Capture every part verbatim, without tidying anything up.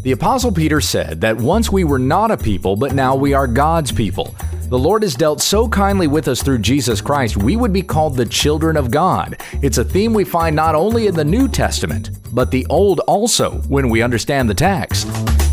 The Apostle Peter said that once we were not a people, but now we are God's people. The Lord has dealt so kindly with us through Jesus Christ, we would be called the children of God. It's a theme we find not only in the New Testament, but the Old also, when we understand the text.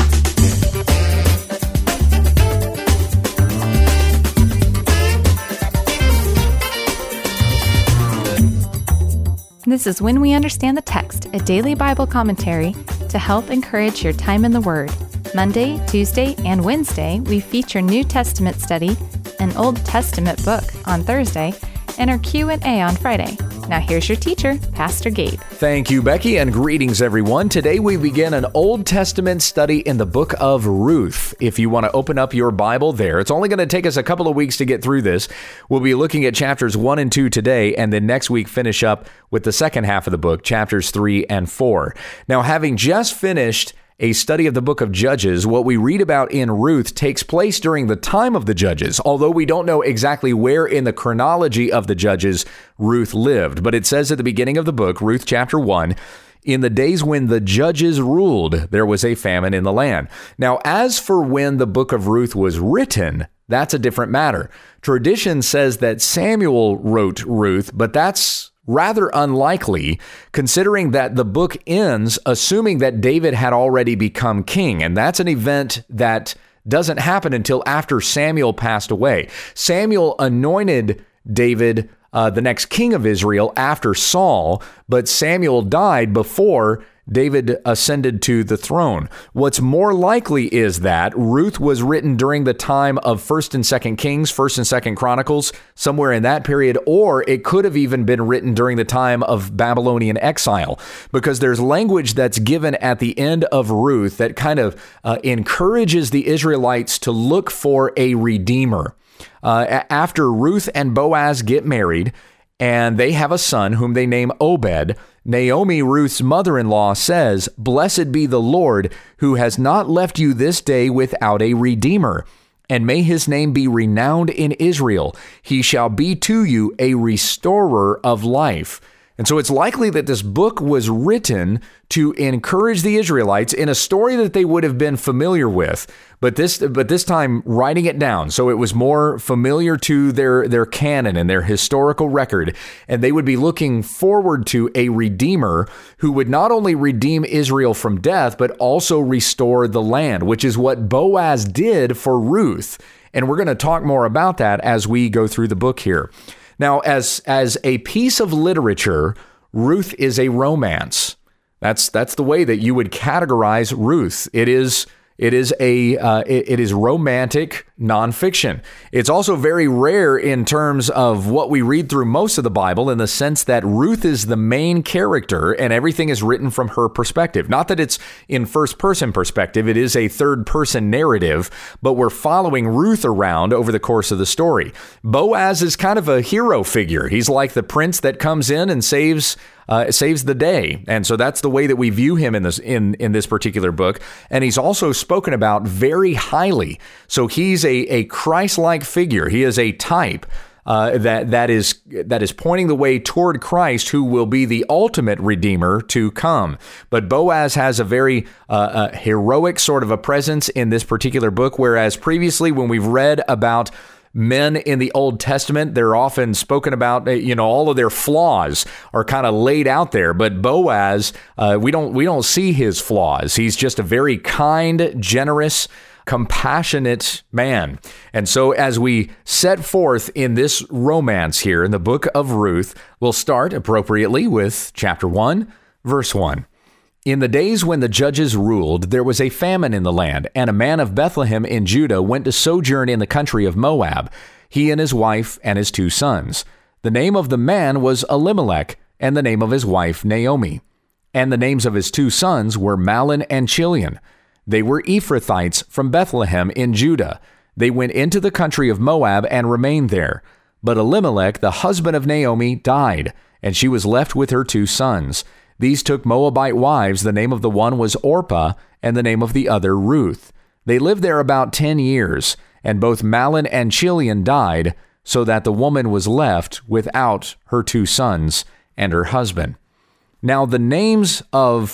This is When We Understand the Text, a daily Bible commentary to help encourage your time in the Word. Monday, Tuesday, and Wednesday, we feature New Testament study, an Old Testament book on Thursday, and our Q and A on Friday. Now here's your teacher, Pastor Gabe. Thank you, Becky, and greetings, everyone. Today we begin an Old Testament study in the book of Ruth. If you want to open up your Bible there, it's only going to take us a couple of weeks to get through this. We'll be looking at chapters one and two today, and then next week finish up with the second half of the book, chapters three and four. Now, having just finished a study of the book of Judges, what we read about in Ruth takes place during the time of the Judges, although we don't know exactly where in the chronology of the Judges Ruth lived. But it says at the beginning of the book, Ruth chapter one, in the days when the judges ruled, there was a famine in the land. Now, as for when the book of Ruth was written, that's a different matter. Tradition says that Samuel wrote Ruth, but that's rather unlikely, considering that the book ends assuming that David had already become king, and that's an event that doesn't happen until after Samuel passed away. Samuel anointed David uh, the next king of Israel after Saul, but Samuel died before David ascended to the throne. What's more likely is that Ruth was written during the time of First and Second Kings, First and Second Chronicles, somewhere in that period, or it could have even been written during the time of Babylonian exile, because there's language that's given at the end of Ruth that kind of uh, encourages the Israelites to look for a redeemer. Uh, after Ruth and Boaz get married, and they have a son whom they name Obed, Naomi, Ruth's mother-in-law, says, "Blessed be the Lord, who has not left you this day without a redeemer. And may his name be renowned in Israel. He shall be to you a restorer of life." And so it's likely that this book was written to encourage the Israelites in a story that they would have been familiar with, but this but this time writing it down so it was more familiar to their, their canon and their historical record, and they would be looking forward to a redeemer who would not only redeem Israel from death, but also restore the land, which is what Boaz did for Ruth. And we're going to talk more about that as we go through the book here. Now, as as a piece of literature, Ruth is a romance. That's that's the way that you would categorize Ruth. It is it is a uh, it, it is romantic nonfiction. It's also very rare in terms of what we read through most of the Bible, in the sense that Ruth is the main character and everything is written from her perspective. Not that it's in first person perspective, it is a third person narrative, but we're following Ruth around over the course of the story. Boaz is kind of a hero figure. He's like the prince that comes in and saves Uh, saves the day. And so that's the way that we view him in this in, in this particular book. And he's also spoken about very highly. So he's a, a Christ-like figure. He is a type uh, that that is that is pointing the way toward Christ, who will be the ultimate redeemer to come. But Boaz has a very uh, uh, heroic sort of a presence in this particular book, whereas previously when we've read about men in the Old Testament, they're often spoken about, you know, all of their flaws are kind of laid out there. But Boaz, uh, we don't we don't see his flaws. He's just a very kind, generous, compassionate man. And so as we set forth in this romance here in the book of Ruth, we'll start appropriately with chapter one, verse one. In the days when the judges ruled, there was a famine in the land, and a man of Bethlehem in Judah went to sojourn in the country of Moab, he and his wife and his two sons. The name of the man was Elimelech, and the name of his wife Naomi. And the names of his two sons were Mahlon and Chilion. They were Ephrathites from Bethlehem in Judah. They went into the country of Moab and remained there. But Elimelech, the husband of Naomi, died, and she was left with her two sons. These took Moabite wives. The name of the one was Orpah, and the name of the other Ruth. They lived there about ten years, and both Mahlon and Chilion died, so that the woman was left without her two sons and her husband. Now, the names of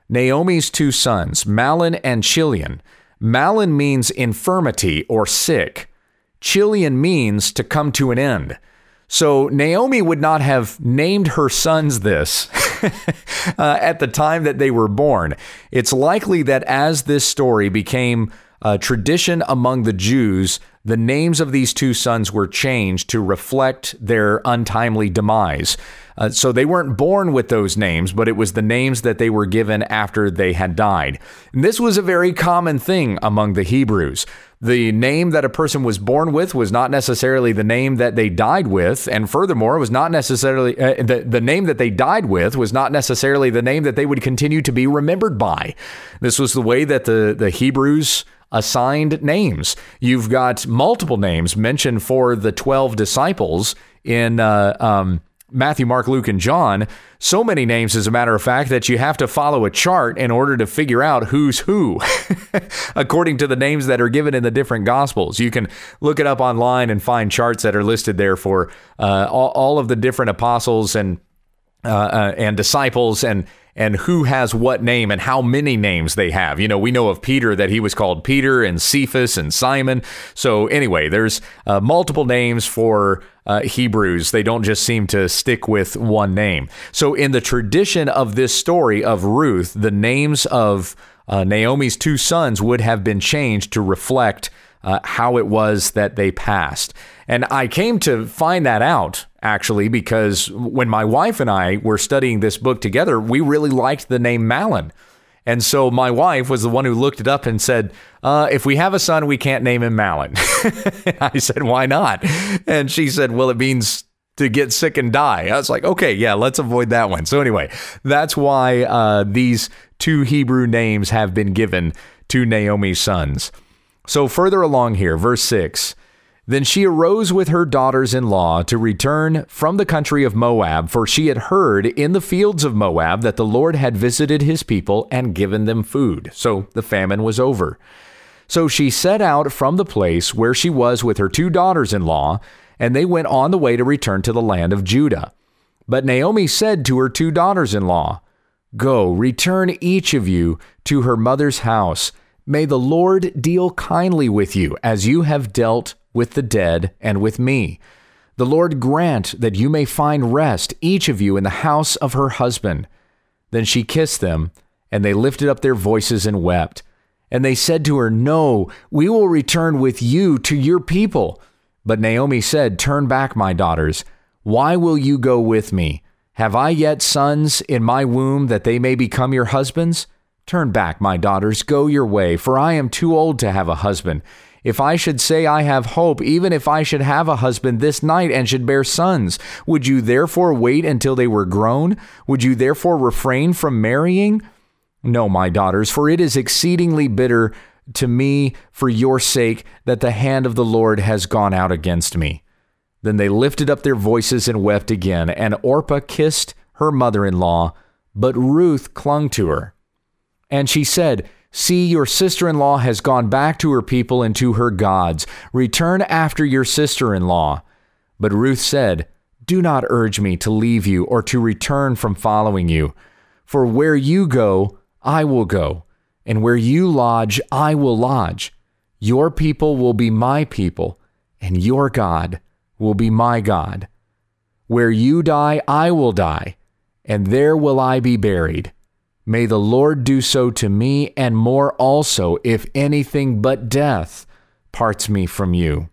Naomi's two sons, Mahlon and Chilion. Mahlon means infirmity or sick. Chilion means to come to an end. So Naomi would not have named her sons this uh, at the time that they were born. It's likely that as this story became a tradition among the Jews, the names of these two sons were changed to reflect their untimely demise. Uh, so they weren't born with those names, but it was the names that they were given after they had died. And this was a very common thing among the Hebrews. The name that a person was born with was not necessarily the name that they died with, and furthermore, it was not necessarily uh, the the name that they died with was not necessarily the name that they would continue to be remembered by. This was the way that the the Hebrews assigned names. You've got multiple names mentioned for the twelve disciples in uh, um, Matthew, Mark, Luke, and John. So many names, as a matter of fact, that you have to follow a chart in order to figure out who's who, according to the names that are given in the different Gospels. You can look it up online and find charts that are listed there for uh, all, all of the different apostles and uh, uh, and disciples and and who has what name and how many names they have. You know, we know of Peter that he was called Peter and Cephas and Simon. So anyway, there's uh, multiple names for uh, Hebrews. They don't just seem to stick with one name. So in the tradition of this story of Ruth, the names of uh, Naomi's two sons would have been changed to reflect uh, how it was that they passed. And I came to find that out, actually, because when my wife and I were studying this book together, we really liked the name Mahlon. And so my wife was the one who looked it up and said, uh, if we have a son, we can't name him Mahlon. I said, why not? And she said, well, it means to get sick and die. I was like, okay, yeah, let's avoid that one. So anyway, that's why uh, these two Hebrew names have been given to Naomi's sons. So further along here, verse six, then she arose with her daughters-in-law to return from the country of Moab, for she had heard in the fields of Moab that the Lord had visited his people and given them food. So the famine was over. So she set out from the place where she was with her two daughters-in-law, and they went on the way to return to the land of Judah. But Naomi said to her two daughters-in-law, go, return each of you to her mother's house. May the Lord deal kindly with you as you have dealt with the dead and with me. The Lord grant that you may find rest, each of you in the house of her husband. Then she kissed them, and they lifted up their voices and wept. And they said to her, no, we will return with you to your people. But Naomi said, turn back, my daughters. Why will you go with me? Have I yet sons in my womb that they may become your husbands? Turn back, my daughters, go your way, for I am too old to have a husband. If I should say I have hope, even if I should have a husband this night and should bear sons, would you therefore wait until they were grown? Would you therefore refrain from marrying? No, my daughters, for it is exceedingly bitter to me for your sake that the hand of the Lord has gone out against me. Then they lifted up their voices and wept again, and Orpah kissed her mother-in-law, but Ruth clung to her. And she said, see, your sister-in-law has gone back to her people and to her gods. Return after your sister-in-law. But Ruth said, do not urge me to leave you or to return from following you. For where you go, I will go, and where you lodge, I will lodge. Your people will be my people, and your God will be my God. Where you die, I will die, and there will I be buried. May the Lord do so to me and more also, if anything but death parts me from you.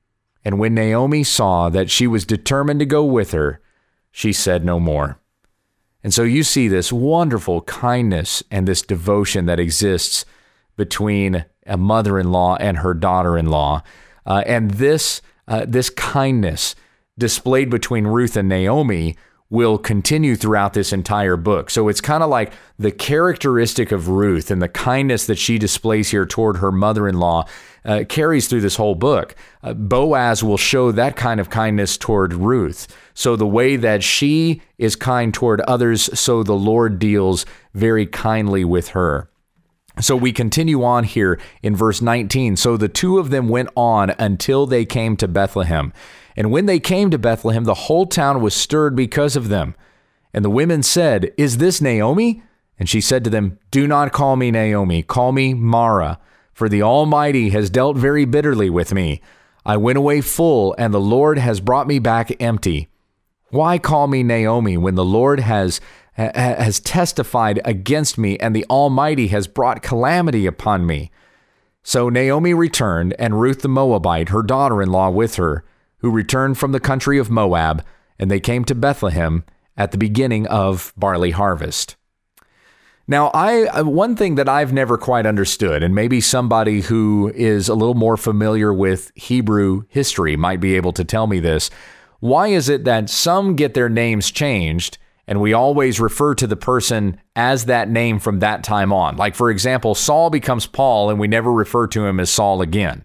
And when Naomi saw that she was determined to go with her, she said no more. And so you see this wonderful kindness and this devotion that exists between a mother-in-law and her daughter-in-law. Uh, and this, uh, this kindness displayed between Ruth and Naomi will continue throughout this entire book. So it's kind of like the characteristic of Ruth and the kindness that she displays here toward her mother-in-law uh, carries through this whole book. Uh, Boaz will show that kind of kindness toward Ruth. So the way that she is kind toward others, so the Lord deals very kindly with her. So we continue on here in verse nineteen. So the two of them went on until they came to Bethlehem. And when they came to Bethlehem, the whole town was stirred because of them. And the women said, is this Naomi? And she said to them, "Do not call me Naomi, call me Mara, for the Almighty has dealt very bitterly with me. I went away full, and the Lord has brought me back empty. Why call me Naomi when the Lord has ha- has testified against me, and the Almighty has brought calamity upon me?" So Naomi returned, and Ruth the Moabite, her daughter-in-law, with her, who returned from the country of Moab, and they came to Bethlehem at the beginning of barley harvest. Now, I one thing that I've never quite understood, and maybe somebody who is a little more familiar with Hebrew history might be able to tell me this. Why is it that some get their names changed and we always refer to the person as that name from that time on? Like, for example, Saul becomes Paul and we never refer to him as Saul again.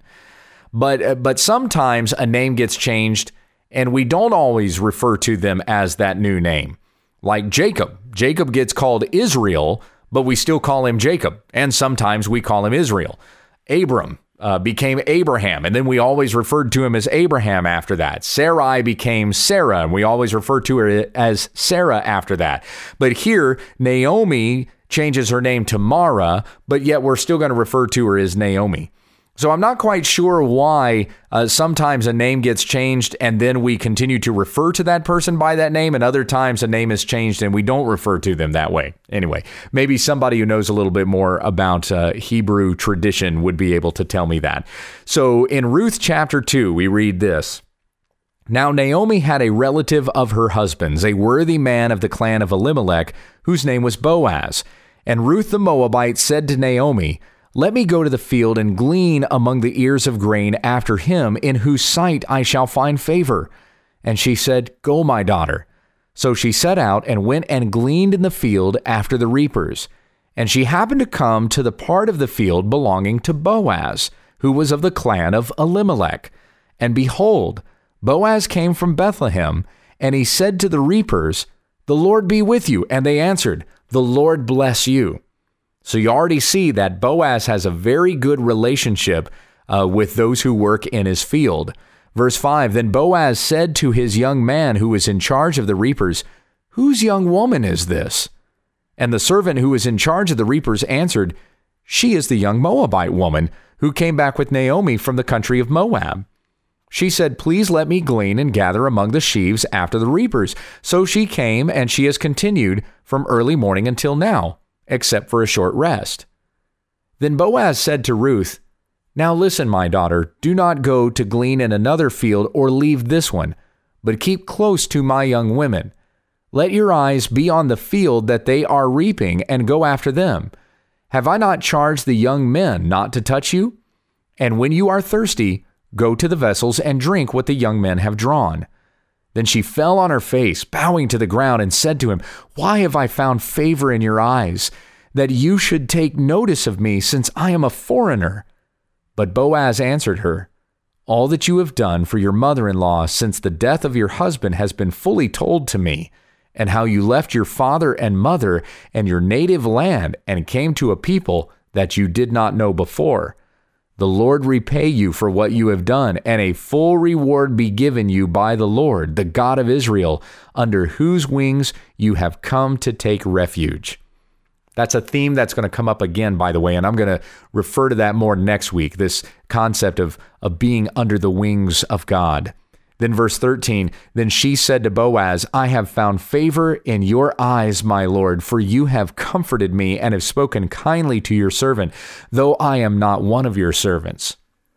But but sometimes a name gets changed and we don't always refer to them as that new name. Like Jacob. Jacob gets called Israel, but we still call him Jacob. And sometimes we call him Israel. Abram uh, became Abraham, and then we always referred to him as Abraham after that. Sarai became Sarah, and we always referred to her as Sarah after that. But here, Naomi changes her name to Mara, but yet we're still going to refer to her as Naomi. So I'm not quite sure why uh, sometimes a name gets changed and then we continue to refer to that person by that name, and other times a name is changed and we don't refer to them that way. Anyway, maybe somebody who knows a little bit more about uh, Hebrew tradition would be able to tell me that. So in Ruth chapter two, we read this. Now Naomi had a relative of her husband's, a worthy man of the clan of Elimelech, whose name was Boaz. And Ruth the Moabite said to Naomi, "Let me go to the field and glean among the ears of grain after him in whose sight I shall find favor." And she said, "Go, my daughter." So she set out and went and gleaned in the field after the reapers. And she happened to come to the part of the field belonging to Boaz, who was of the clan of Elimelech. And behold, Boaz came from Bethlehem, and he said to the reapers, "The Lord be with you." And they answered, "The Lord bless you." So you already see that Boaz has a very good relationship uh, with those who work in his field. Verse five, then Boaz said to his young man who was in charge of the reapers, "Whose young woman is this?" And the servant who was in charge of the reapers answered, "She is the young Moabite woman who came back with Naomi from the country of Moab." She said, "Please let me glean and gather among the sheaves after the reapers." So she came, and she has continued from early morning until now, except for a short rest. Then Boaz said to Ruth, "Now listen, my daughter, do not go to glean in another field or leave this one, but keep close to my young women. Let your eyes be on the field that they are reaping and go after them. Have I not charged the young men not to touch you? And when you are thirsty, go to the vessels and drink what the young men have drawn." Then she fell on her face, bowing to the ground, and said to him, "Why have I found favor in your eyes, that you should take notice of me, since I am a foreigner?" But Boaz answered her, "All that you have done for your mother-in-law since the death of your husband has been fully told to me, and how you left your father and mother and your native land and came to a people that you did not know before. The Lord repay you for what you have done, and a full reward be given you by the Lord, the God of Israel, under whose wings you have come to take refuge." That's a theme that's going to come up again, by the way, and I'm going to refer to that more next week, this concept of, of being under the wings of God. Then verse thirteen, then she said to Boaz, "I have found favor in your eyes, my Lord, for you have comforted me and have spoken kindly to your servant, though I am not one of your servants."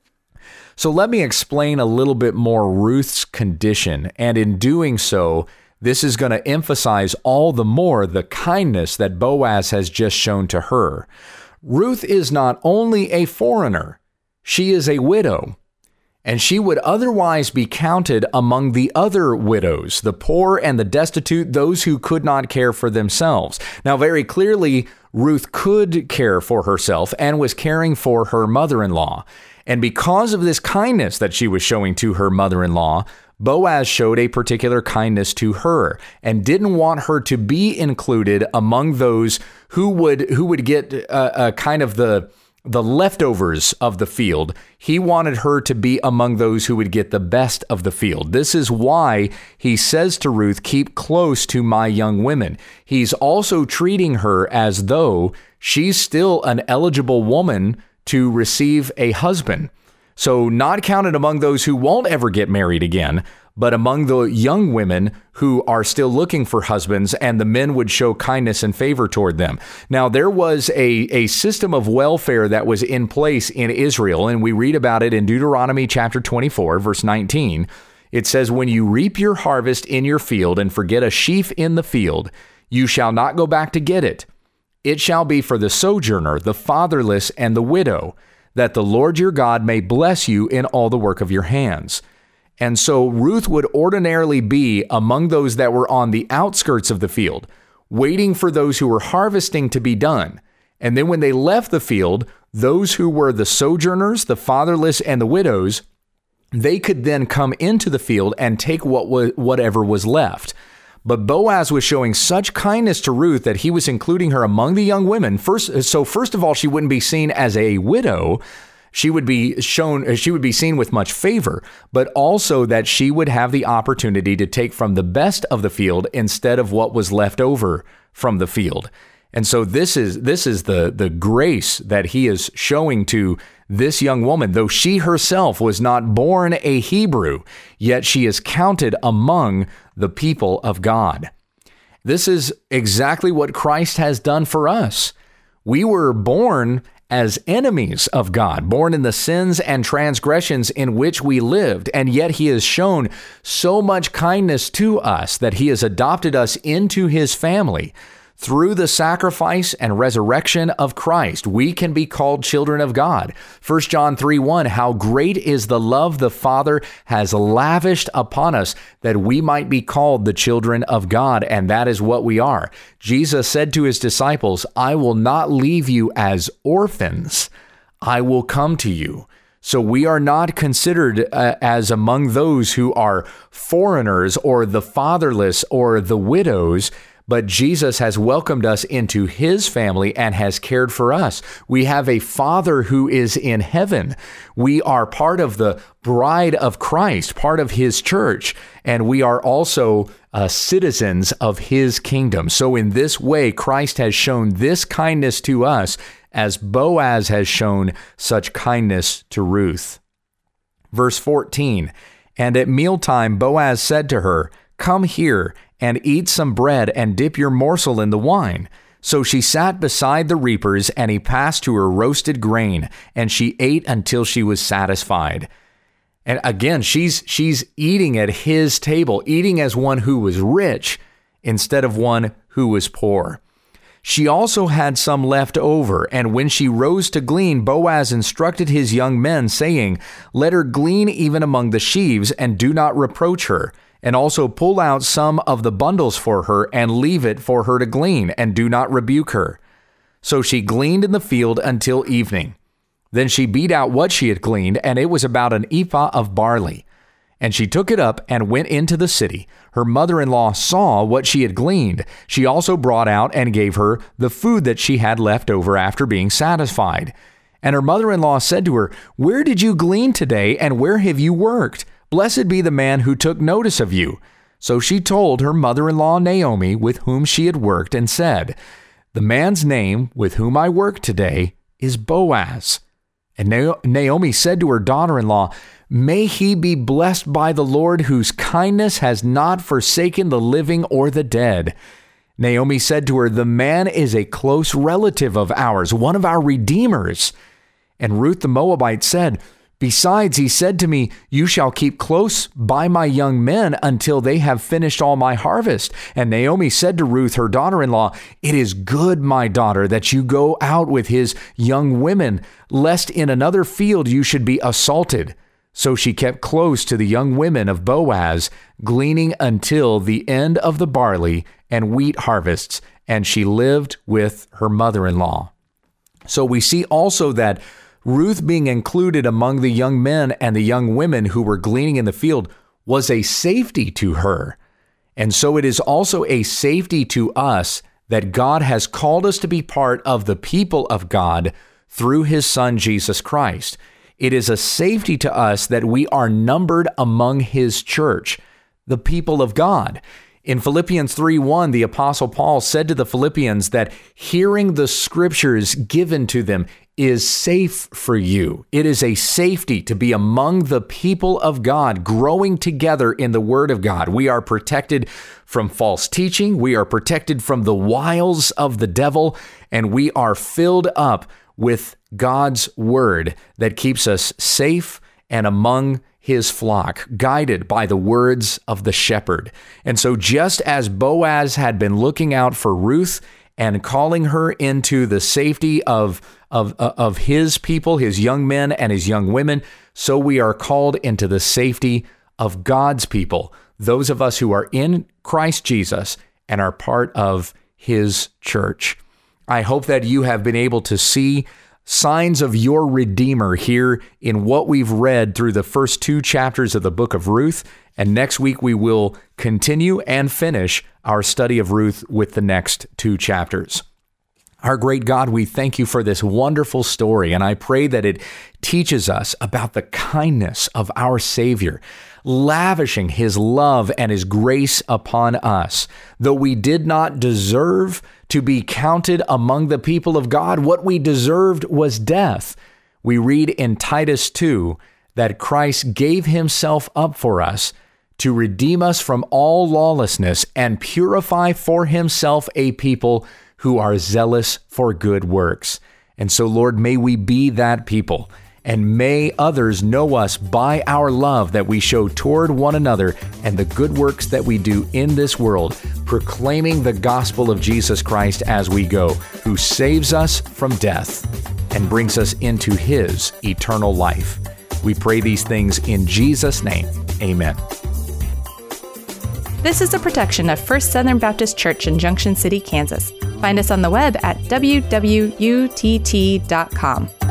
So let me explain a little bit more Ruth's condition, and in doing so, this is going to emphasize all the more the kindness that Boaz has just shown to her. Ruth is not only a foreigner, she is a widow. And she would otherwise be counted among the other widows, the poor and the destitute, those who could not care for themselves. Now, very clearly, Ruth could care for herself and was caring for her mother-in-law. And because of this kindness that she was showing to her mother-in-law, Boaz showed a particular kindness to her and didn't want her to be included among those who would who would get uh, uh, kind of the the leftovers of the field. He wanted her to be among those who would get the best of the field. This is why he says to Ruth, keep close to my young women. He's also treating her as though she's still an eligible woman to receive a husband. So not counted among those who won't ever get married again, but among the young women who are still looking for husbands, and the men would show kindness and favor toward them. Now, there was a, a system of welfare that was in place in Israel, and we read about it in Deuteronomy chapter twenty-four, verse nineteen. It says, when you reap your harvest in your field and forget a sheaf in the field, you shall not go back to get it. It shall be for the sojourner, the fatherless, and the widow, that the Lord your God may bless you in all the work of your hands. And so Ruth would ordinarily be among those that were on the outskirts of the field, waiting for those who were harvesting to be done. And then when they left the field, those who were the sojourners, the fatherless, and the widows, they could then come into the field and take what was, whatever was left. But Boaz was showing such kindness to Ruth that he was including her among the young women. First, so first of all, she wouldn't be seen as a widow. She would be shown, she would be seen with much favor, but also that she would have the opportunity to take from the best of the field instead of what was left over from the field. And so this is this is the the grace that he is showing to this young woman. Though she herself was not born a Hebrew, yet she is counted among the people of God. This is exactly what Christ has done for us. We were born as enemies of God, born in the sins and transgressions in which we lived, and yet he has shown so much kindness to us that he has adopted us into his family. Through the sacrifice and resurrection of Christ, we can be called children of God. First John three one, how great is the love the Father has lavished upon us that we might be called the children of God, and that is what we are. Jesus said to his disciples, I will not leave you as orphans. I will come to you. So we are not considered uh, as among those who are foreigners or the fatherless or the widows, but Jesus has welcomed us into his family and has cared for us. We have a Father who is in heaven. We are part of the bride of Christ, part of his church, and we are also uh, citizens of his kingdom. So in this way, Christ has shown this kindness to us as Boaz has shown such kindness to Ruth. Verse fourteen, and at mealtime Boaz said to her, come here and eat some bread and dip your morsel in the wine. So she sat beside the reapers, and he passed to her roasted grain, and she ate until she was satisfied. And again, she's she's eating at his table, eating as one who was rich instead of one who was poor. She also had some left over, and when she rose to glean, Boaz instructed his young men, saying, let her glean even among the sheaves, and do not reproach her. And also pull out some of the bundles for her and leave it for her to glean, and do not rebuke her. So she gleaned in the field until evening. Then she beat out what she had gleaned, and it was about an ephah of barley. And she took it up and went into the city. Her mother-in-law saw what she had gleaned. She also brought out and gave her the food that she had left over after being satisfied. And her mother-in-law said to her, where did you glean today, and where have you worked? Blessed be the man who took notice of you. So she told her mother-in-law Naomi, with whom she had worked, and said, the man's name with whom I work today is Boaz. And Naomi said to her daughter-in-law, may he be blessed by the Lord, whose kindness has not forsaken the living or the dead. Naomi said to her, the man is a close relative of ours, one of our redeemers. And Ruth the Moabite said, besides, he said to me, you shall keep close by my young men until they have finished all my harvest. And Naomi said to Ruth, her daughter-in-law, it is good, my daughter, that you go out with his young women, lest in another field you should be assaulted. So she kept close to the young women of Boaz, gleaning until the end of the barley and wheat harvests, and she lived with her mother-in-law. So we see also that Ruth being included among the young men and the young women who were gleaning in the field was a safety to her. And so it is also a safety to us that God has called us to be part of the people of God through his Son, Jesus Christ. It is a safety to us that we are numbered among his church, the people of God. In Philippians three one, the Apostle Paul said to the Philippians that hearing the scriptures given to them is safe for you. It is a safety to be among the people of God, growing together in the Word of God. We are protected from false teaching. We are protected from the wiles of the devil, and we are filled up with God's Word that keeps us safe and among his flock, guided by the words of the shepherd. And so just as Boaz had been looking out for Ruth and calling her into the safety of, of, of his people, his young men and his young women, so we are called into the safety of God's people, those of us who are in Christ Jesus and are part of his church. I hope that you have been able to see signs of your Redeemer here in what we've read through the first two chapters of the book of Ruth. And next week we will continue and finish our study of Ruth with the next two chapters. Our great God, we thank you for this wonderful story, and I pray that it teaches us about the kindness of our Savior, lavishing his love and his grace upon us. Though we did not deserve to be counted among the people of God, what we deserved was death. We read in Titus two that Christ gave himself up for us to redeem us from all lawlessness and purify for himself a people who are zealous for good works. And so, Lord, may we be that people, and may others know us by our love that we show toward one another and the good works that we do in this world, proclaiming the gospel of Jesus Christ as we go, who saves us from death and brings us into his eternal life. We pray these things in Jesus' name. Amen. This is a production of First Southern Baptist Church in Junction City, Kansas. Find us on the web at w w u t t dot com.